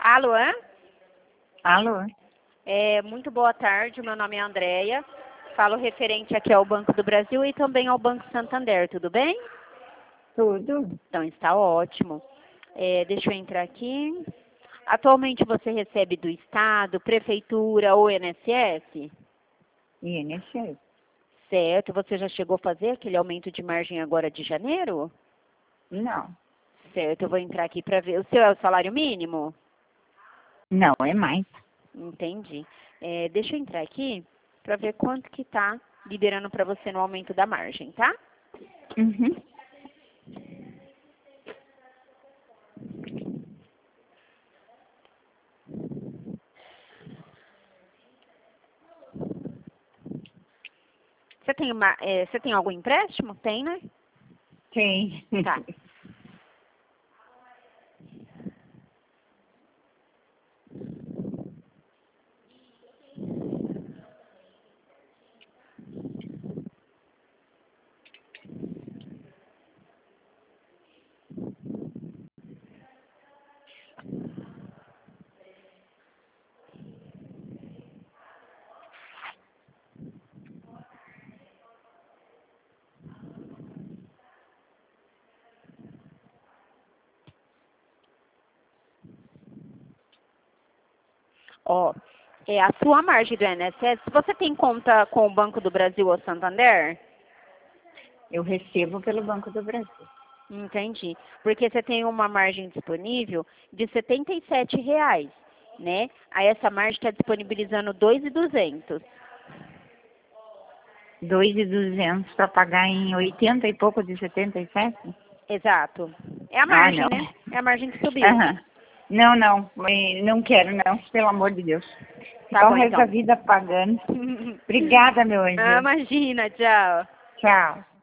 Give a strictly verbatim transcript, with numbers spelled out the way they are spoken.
Alô? Alô? É, muito boa tarde, meu nome é Andréia. Falo referente aqui ao Banco do Brasil e também ao Banco Santander, tudo bem? Tudo? Então está ótimo. É, deixa eu entrar aqui. Atualmente você recebe do Estado, Prefeitura ou I N S S? I N S S. Certo. Você já chegou a fazer aquele aumento de margem agora de janeiro? Não. Certo, eu vou entrar aqui para ver. O seu é o salário mínimo? Não, é mais. Entendi. É, deixa eu entrar aqui para ver quanto que está liberando para você no aumento da margem, tá? Uhum. Você tem, uma, é, você tem algum empréstimo? Tem, né? Tem. Tá. Ó, é a sua margem do I N S S, você tem conta com o Banco do Brasil ou Santander? Eu recebo pelo Banco do Brasil. Entendi. Porque você tem uma margem disponível de setenta e sete reais, né? Aí essa margem está disponibilizando dois mil e duzentos. Dois mil e duzentos para pagar em oitenta e pouco de setenta e sete? Exato. É a Ah, margem, não. né? É a margem que subiu. Aham. Não, não. eh, Não quero, não. Pelo amor de Deus. Tá Ficar o bom, resto da então. vida pagando. Obrigada, meu Ah, anjo. imagina, tchau. Tchau.